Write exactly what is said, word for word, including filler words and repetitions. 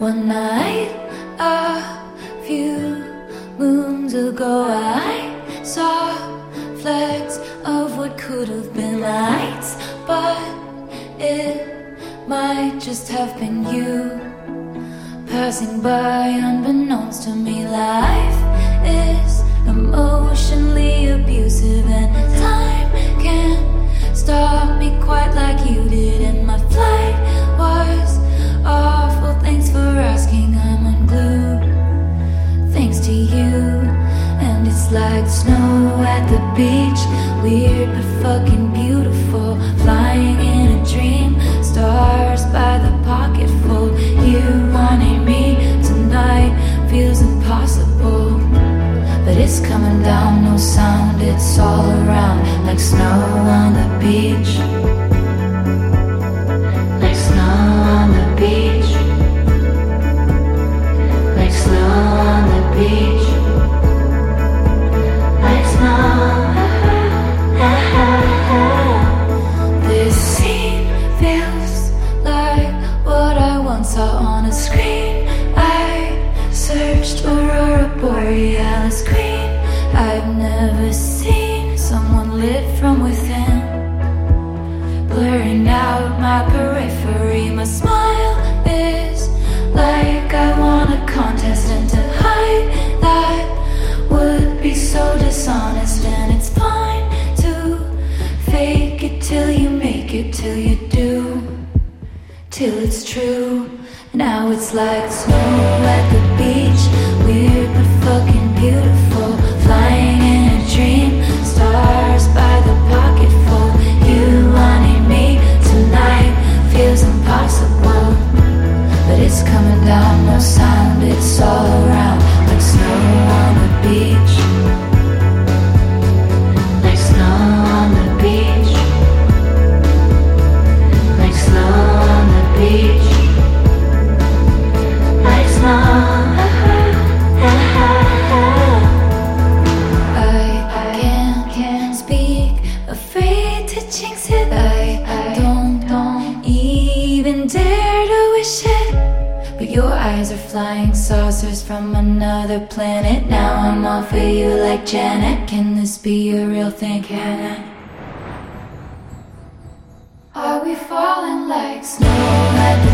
One night, a few moons ago, I saw flecks of what could have been lights, but it might just have been you passing by unbeknownst to me. Life is emotionally abusive, and time can't stop me quite like you did. And my flight was awful, thanks for asking. I'm unglued thanks to you. And it's like snow at the beach, weird but fucking beautiful. Flying in a dream, stars by the pocketful. You wanting me tonight feels impossible, but it's coming down, no sound, it's all around. Like snow on the beach, like snow on the beach, like snow on the beach, like snow. This scene feels like what I once saw on a screen. I searched Aurora Borealis green. I've never seen someone lit from within, blurring out my periphery. My smile is like I won a contest, and to hide that would be so dishonest. And it's fine to fake it till you make it, till you do, till it's true. Now it's like snow at the beach, weird but fucking beautiful. Flying in a dream, stars by the pocketful. You wanting me tonight feels impossible, but it's coming down, no sound, it's all around. Like snow on the beach, like snow on the beach, like snow on the beach, like snow. I can't, can't speak, afraid to jinx it. I, I don't, don't even dare to wish it, but your eyes are flying saucers from another planet. Now I'm all for you like Janet. Can this be a real thing? Can I? Are we falling like snow at the